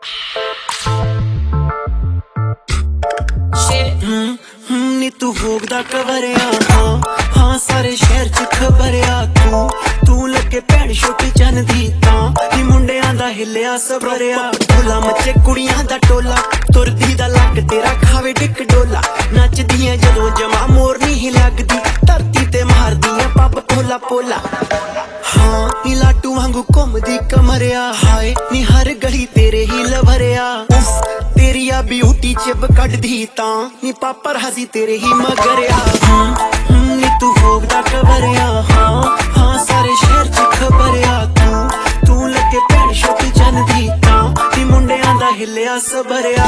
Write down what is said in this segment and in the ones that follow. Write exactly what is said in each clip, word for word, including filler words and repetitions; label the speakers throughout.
Speaker 1: नी तू भोगदा कवरिया हाँ हाँ सारे शहर च खबरिया तू तू लगे भैन छोटी चन दी तां नी मुंडियां दा हिलिया सबरिया ढोला मचे कुड़ियां दा टोला तुरदी दा लक तेरा खावे डिक डोला नचदी है जदों जमा मोर नी ही लगदी धरती ते मारदी है पब पोला पोला हाँ नी लाटू वांगू घुमदी कमरिया हाय नी हर गली तेरे ही लवरिया तेरी आ ब्यूटी चिब कड्डी तां नी पापर हसी तेरे ही मगरिया नी तू भोगदा कवरिया हाँ हाँ सारे शहर च खबरिया तू तू लगे भैन छोटी चन दी तां नी मुंडियां दा हिलिया सबरिया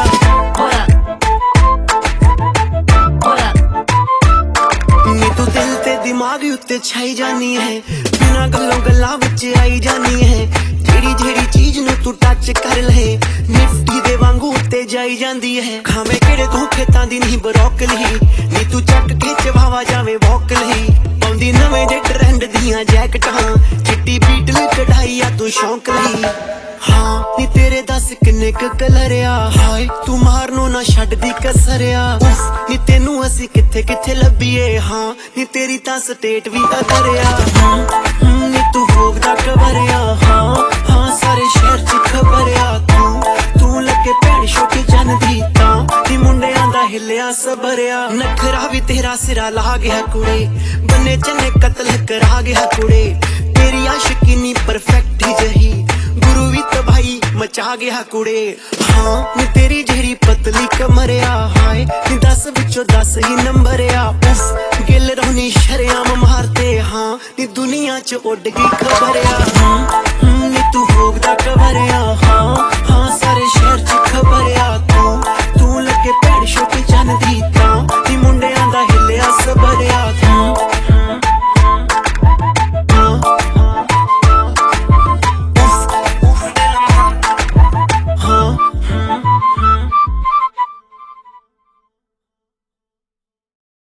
Speaker 1: नी तू दिल ते दिमाग उत्ते छाई जानी है बिना गल्लों गल्लां विच आई जानी है जेड़ी जेड़ी चीज नू तू टच कर ले निफ्टी दे वांगू उत्ते जाई जांदी है खावे केड़े तू खेतां दी नहीं बरोकली नी तू चक के चवावा जावे वोकली पाउंदी नवें जे ट्रेंड दियां जैकटां चिट्टी बीटल कढ़ाई आ तू शौक लई हाँ नी तेरे दस किन्ने क कलरिया हाय तू मारनो ना छड्डदी कसरिया उफ नी तेनू असी किथे किथे लभीए हाँ नी तेरी तां स्टेट भी अदरिया नी तू भोगदा कवरिया हाँ हाँ सारे शहर च खबरिया तू तू लगे भैन छोटी चन दी तां नी मुंडियां दा हिलिया सबरिया नखरा भी तेरा सिरा ला गया कुड़े बन्ने चन्ने कत्ल करा गया कुड़े तेरी आशिकी नी परफेक्ट ही जही गुरु भी तबाही मचा गया कुड़े हाँ नी तेरी जेड़ी पतली कमरिया हाय नी दस विचों दस ही नंबरिया उफ गिल रोनी शरियाम मारते हाँ नी दुनिया च उड़ गई खबरिया नी तू भोगदा कवरिया